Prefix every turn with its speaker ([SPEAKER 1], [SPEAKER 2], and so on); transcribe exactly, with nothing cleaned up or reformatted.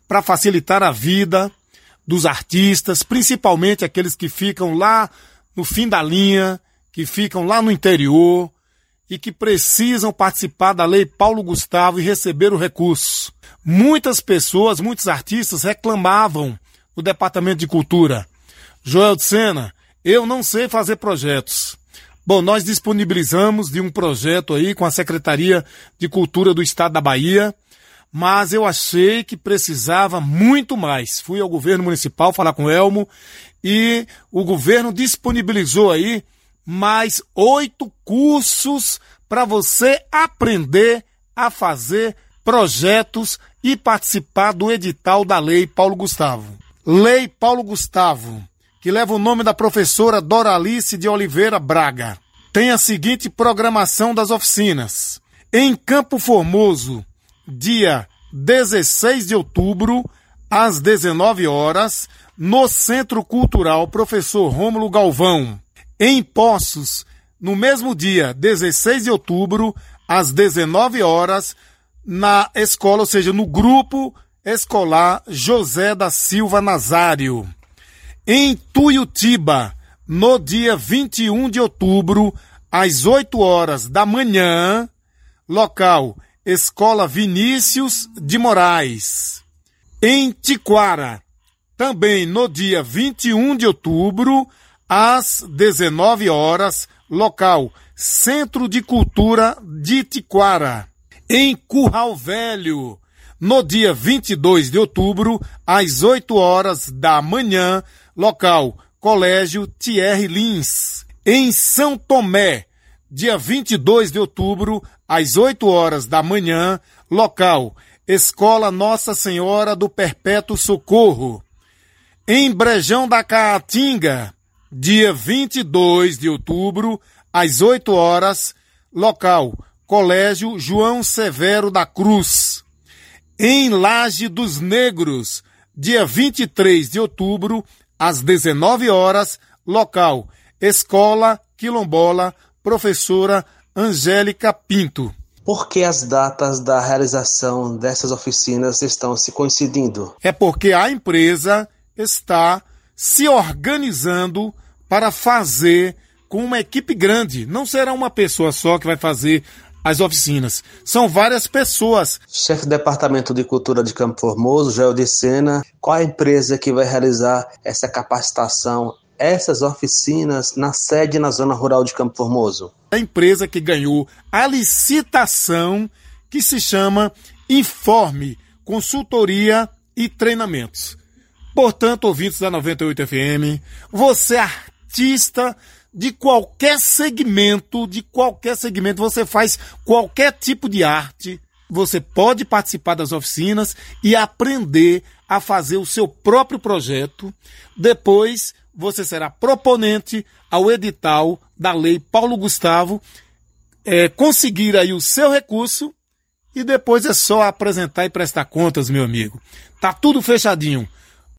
[SPEAKER 1] para facilitar a vida dos artistas, principalmente aqueles que ficam lá no fim da linha, que ficam lá no interior e que precisam participar da Lei Paulo Gustavo e receber o recurso. Muitas pessoas, muitos artistas reclamavam no Departamento de Cultura: Joel de Sena, eu não sei fazer projetos. Bom, nós disponibilizamos de um projeto aí com a Secretaria de Cultura do Estado da Bahia, mas eu achei que precisava muito mais. Fui ao governo municipal falar com o Elmo e o governo disponibilizou aí mais oito cursos para você aprender a fazer projetos e participar do edital da Lei Paulo Gustavo. Lei Paulo Gustavo, que leva o nome da professora Doralice de Oliveira Braga. Tem a seguinte programação das oficinas. Em Campo Formoso, dia dezesseis de outubro, às dezenove horas, no Centro Cultural Professor Rômulo Galvão. Em Poços, no mesmo dia, dezesseis de outubro, às dezenove horas, na escola, ou seja, no Grupo Escolar José da Silva Nazário. Em Tuiutiba, no dia vinte e um de outubro, às oito horas da manhã, local Escola Vinícius de Moraes. Em Tiquara, também no dia vinte e um de outubro, às dezenove horas, local Centro de Cultura de Tiquara. Em Curral Velho, no dia vinte e dois de outubro, às oito horas da manhã, local Colégio Thierry Lins. Em São Tomé, dia vinte e dois de outubro, às oito horas da manhã, local Escola Nossa Senhora do Perpétuo Socorro. Em Brejão da Caatinga, dia vinte e dois de outubro, às oito horas, local Colégio João Severo da Cruz. Em Laje dos Negros, dia vinte e três de outubro, às dezenove horas, local Escola Quilombola Professora Angélica Pinto.
[SPEAKER 2] Por que as datas da realização dessas oficinas estão se coincidindo?
[SPEAKER 1] É porque a empresa está se organizando para fazer com uma equipe grande. Não será uma pessoa só que vai fazer as oficinas. São várias pessoas.
[SPEAKER 2] Chefe do Departamento de Cultura de Campo Formoso, Joel de Sena, qual a empresa que vai realizar essa capacitação, essas oficinas na sede na zona rural de Campo Formoso?
[SPEAKER 1] A empresa que ganhou a licitação, que se chama Informe Consultoria e Treinamentos. Portanto, ouvintes da noventa e oito F M, você artista de qualquer segmento, de qualquer segmento, você faz qualquer tipo de arte, você pode participar das oficinas e aprender a fazer o seu próprio projeto. Depois, você será proponente ao edital da Lei Paulo Gustavo, é, conseguir aí o seu recurso e depois é só apresentar e prestar contas, meu amigo. Tá tudo fechadinho.